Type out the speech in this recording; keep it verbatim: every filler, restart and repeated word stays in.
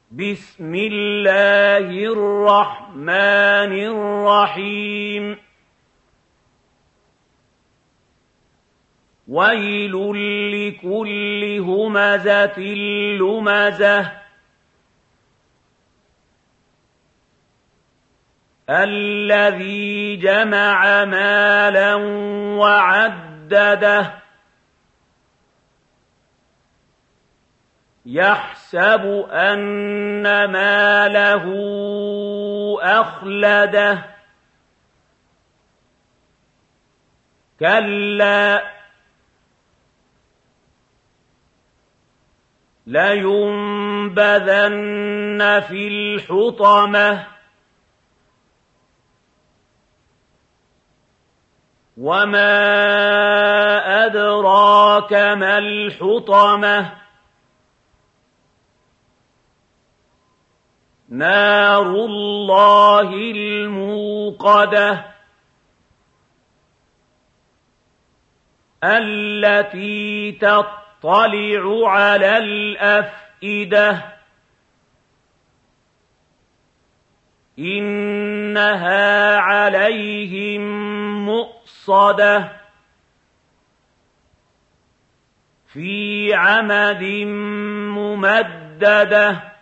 بسم الله الرحمن الرحيم ويل لكل همزة لمزة الذي جمع مالا وعدده يحسب أن ماله أخلده كلا لينبذن في الحطمة وما أدراك ما الحطمة نار الله الموقدة التي تطلع على الأفئدة إنها عليهم مؤصدة في عمد ممددة